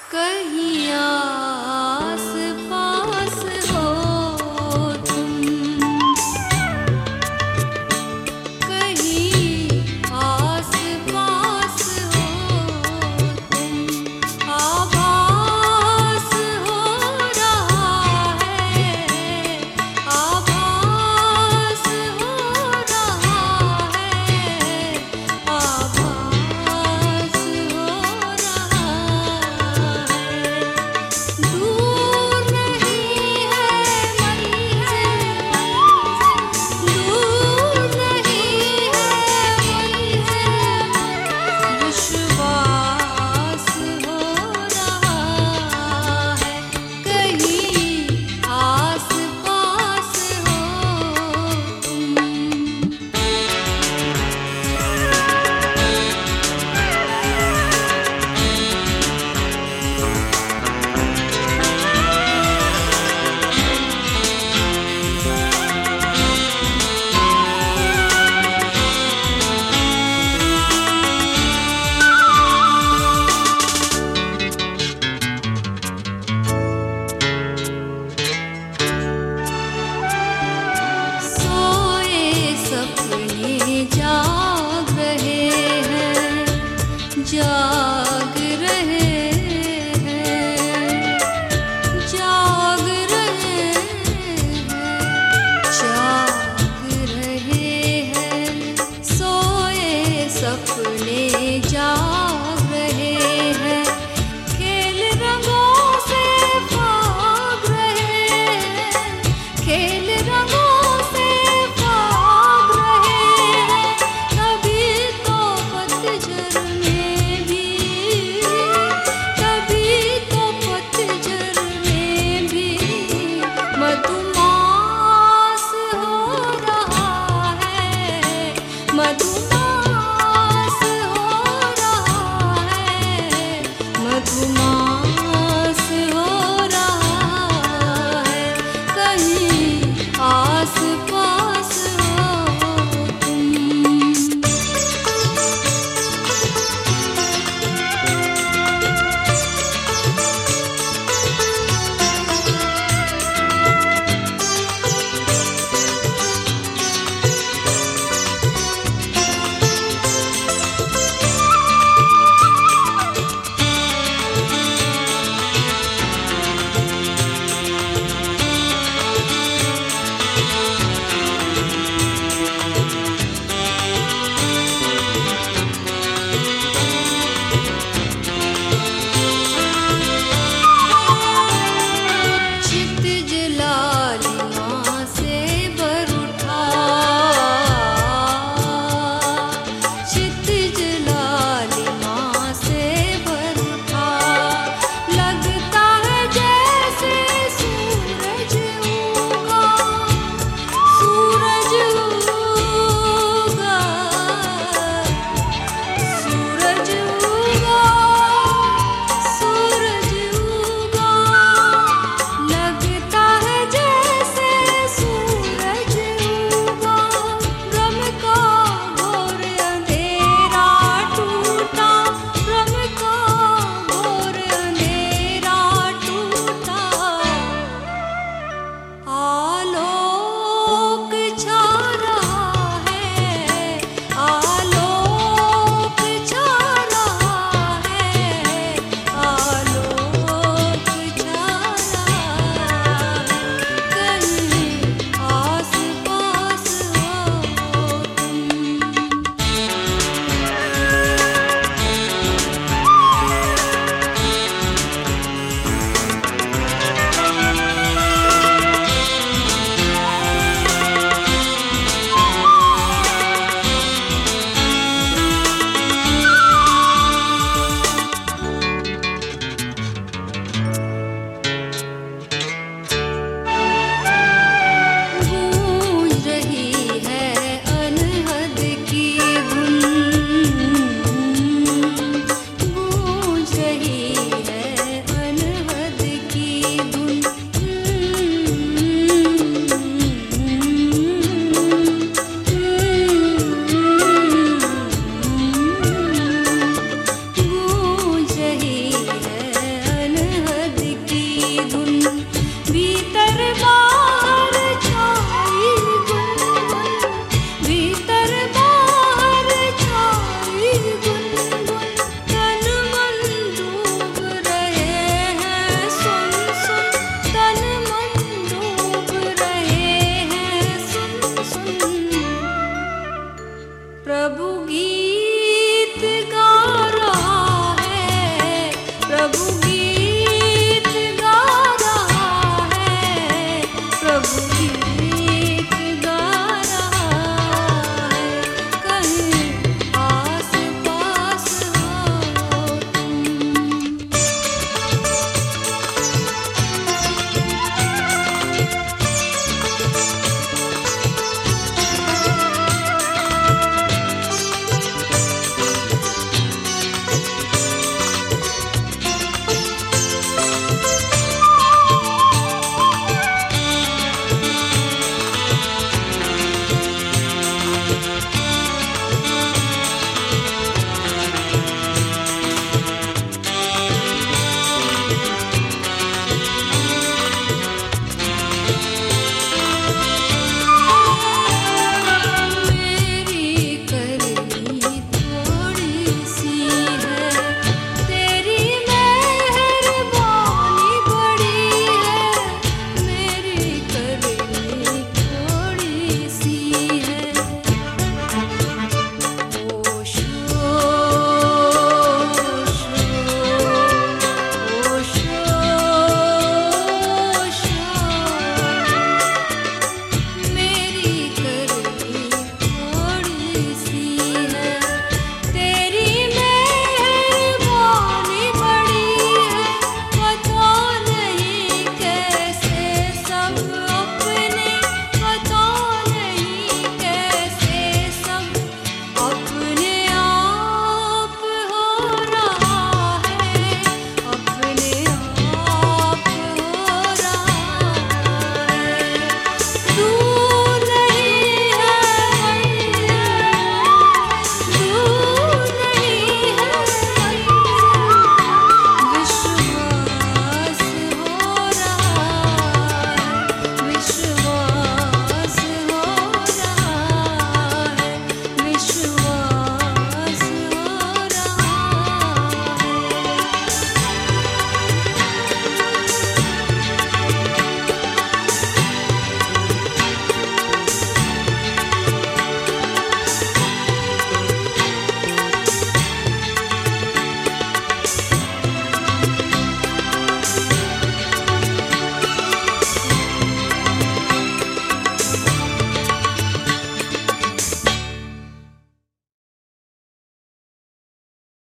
कहीं आस पास हो तुम, कहीं आस पास हो तुम, आभास हो रहा है, आभास हो रहा है, आभास हो रहा है। दूर नहीं है मंजिल, दूर नहीं है मंजिल, विश्वास हो रहा है, कहीं आस पास हो तुम। सोए सपने जाग रहे हैं, जाग रहे हैं, जाग रहे हैं, जाग रहे हैं। सोए सपने जाग रहे हैं, खेल रंगों से भाग रहे हैं, खेल रंगों से भाग रहे हैं। तभी तो पतझड़ में भी, तभी तो पतझड़ में भी मधुमास हो रहा है, मधुमास हो रहा है, मधुमास हो रहा है, कहीं आस पास हो तुम। क्षितिज लालिमा से भर उठा, क्षितिज लालिमा से भर उठा, लगता है जैसे सूरज उगा, सूरज उगा, सूरज उगा, सूरज उगा, लगता है जैसे सूरज उगा। भ्रम का घोर अंधेरा टूटा, भ्रम का घोर अंधेरा टूटा, आलोक छा रहा है, आलोक छा रहा है, आलोक छा रहा है, कहीं आस पास हो तुम। गूंज रही है अनहद की धुन, गूंज रही है अनहद की धुन, गूंज रही है प्रभु